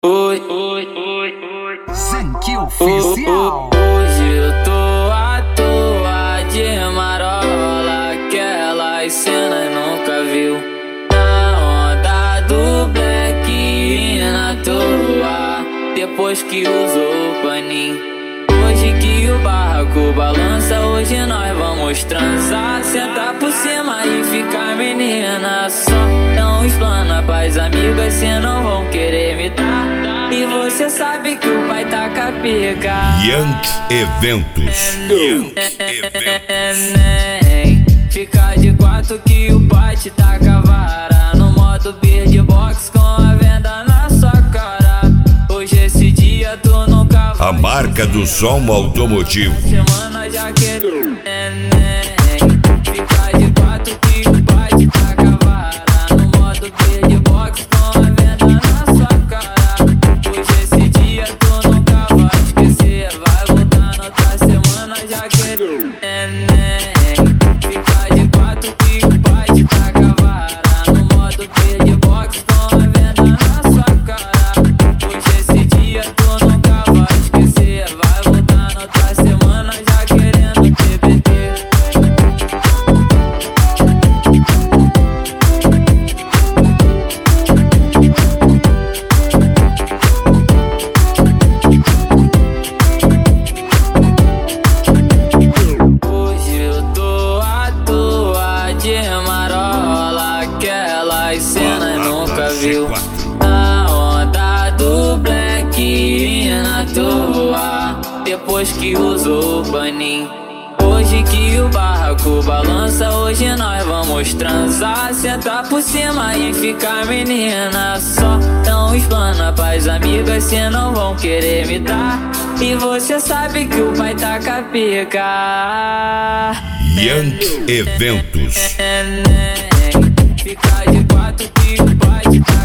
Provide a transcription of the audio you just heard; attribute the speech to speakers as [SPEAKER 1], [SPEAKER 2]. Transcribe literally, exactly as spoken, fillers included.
[SPEAKER 1] Oi, oi, oi, oi.
[SPEAKER 2] Zenki Oficial.
[SPEAKER 1] Hoje eu tô à toa de marola, aquelas cenas nunca viu. Na onda do black e na toa, depois que usou o paninho. Hoje que o barraco balança, hoje nós vamos transar. Sentar por cima e ficar menina. Só não explana pras amigas, cê não vão querer me dar. E você sabe que o pai tá com a pica.
[SPEAKER 3] Yank Eventos. Yank Eventos.
[SPEAKER 1] Fica de quatro que o pai te taca a vara. No modo beatbox com a venda na sua cara. Hoje esse dia tu nunca vai.
[SPEAKER 3] A marca do som automotivo.
[SPEAKER 1] Semana já quero fica de quatro que o pai te taca a vara. No modo beatbox com a venda na sua cara. Hoje esse dia tu nunca vai esquecer. Vai voltar na outra semana já quero fica de quatro que o pai te taca a vara. No modo beatbox com a venda na sua cara. Hoje esse dia tu nunca vai esquecer. Vai voltar na outra semana já querendo T B T. Hoje eu tô à toa de marola, aquelas cenas nunca viu. Na onda do black e na toa, depois que usou o paninho. Hoje que o barraco balança, hoje nós vamos transar. Sentar por cima e ficar menina. Só não explana pras amigas, cê não vão querer me dar. E você sabe que o pai tá com a pica.
[SPEAKER 3] Yank Eventos.
[SPEAKER 1] Fica de quatro que o pai te taca